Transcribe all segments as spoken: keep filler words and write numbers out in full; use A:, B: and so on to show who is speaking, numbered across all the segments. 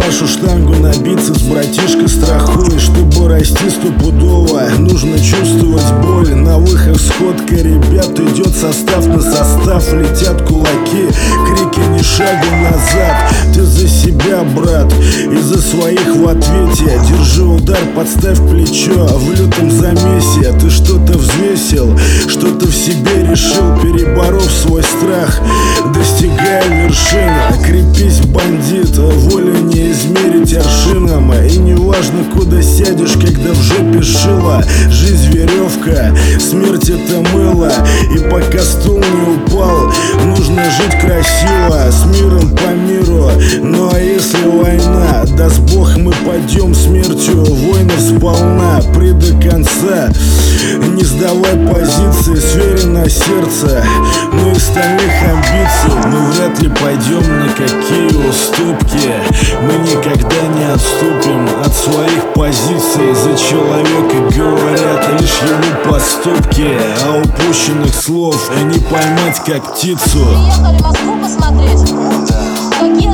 A: нашу штангу на бицепс, братишка, страхуй. Чтобы расти стопудово, нужно чувствовать боль. На выход сходка, ребят, идет состав на состав. Летят кулаки, крики ни шагу назад. Ты за себя, брат, и за своих в ответе. Держи удар, подставь плечо в лютом замесе. Ты что-то взвесил, что-то в себе решил, переборов свой страх, достигая вершины. Крепись, бандит, волю не измерить аршином. И не важно, куда сядешь, когда в жопе шило. Жизнь веревка, смерть это мыло. И пока стул не упал, нужно жить красиво, с миром по миру. Ну а если война, даст Бог, мы пойдем смертью воинов сполна. При до конца, не сдавай позиции, с верой на сердце, но из стальных амбиций. Мы вряд ли пойдем на какие уступки, мы никогда не отступим от своих позиций. За человека говорят лишь его поступки, а упущенных слов не поймать как птицу.
B: Приехали Москву посмотреть? Какие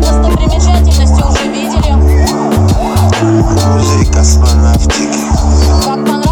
B: достопримечательности уже видели?
C: Музей космонавтики.
B: Как понравилось?